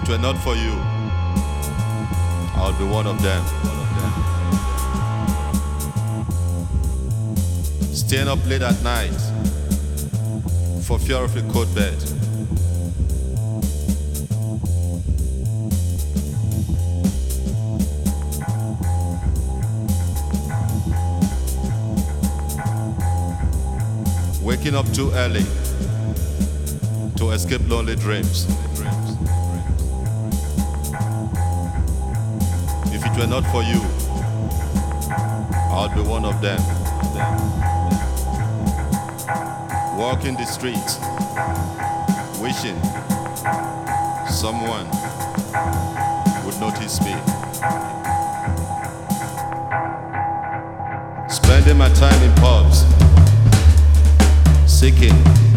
were not for you, I would be one of them. Staying up late at night for fear of a cold bed. Waking up too early to escape lonely dreams. If it were not for you, I would be one of them. Walking the streets, wishing someone would notice me. Spending my time in pubs, seeking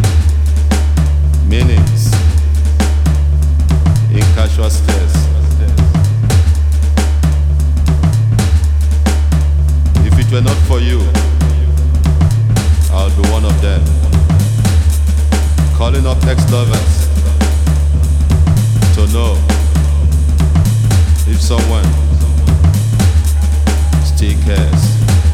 meanings in casual stares. If it were not for you, I would be one of them. Calling up ex-lovers to know if someone still cares.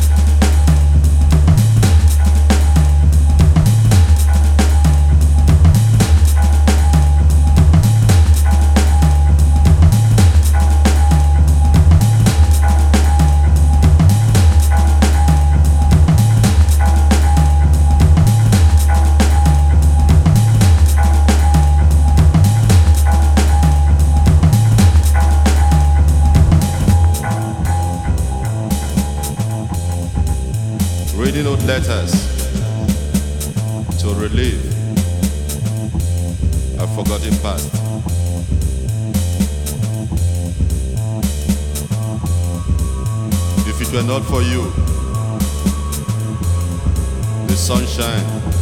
Reading old letters to relive a forgotten past. If it were not for you, the sunshine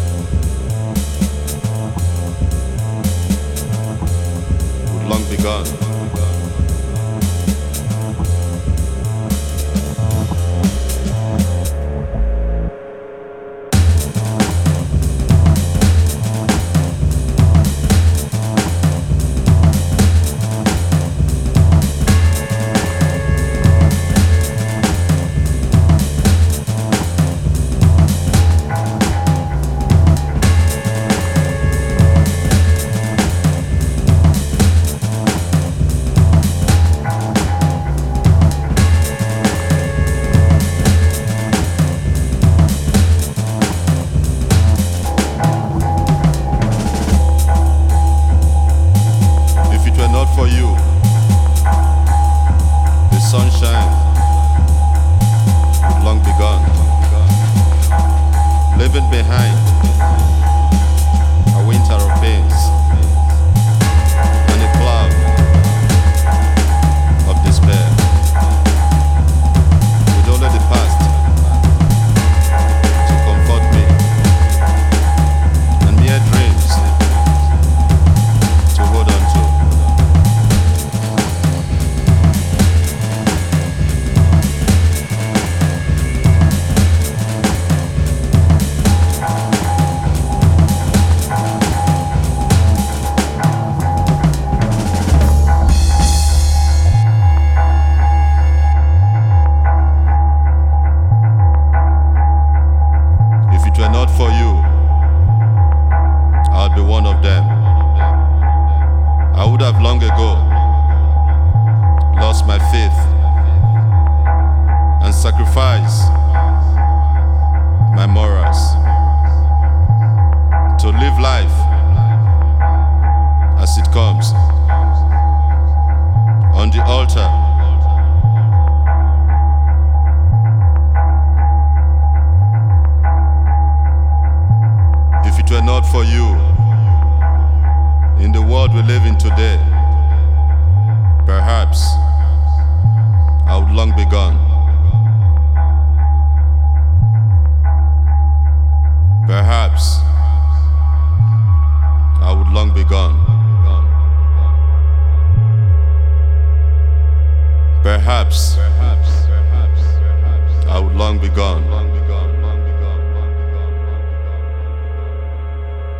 would long be gone. For you, the sunshine would long be gone, leaving behind a winter of pains and a cloud of despair, with only the past to comfort me and mere dreams to hold on to. Not for you, I'd be one of them. I would have long ago lost my faith and sacrificed my morals to live life as it comes on the altar If it were not for you, in the world we live in today, perhaps I would long be gone. Perhaps I would long be gone. Perhaps I would long be gone.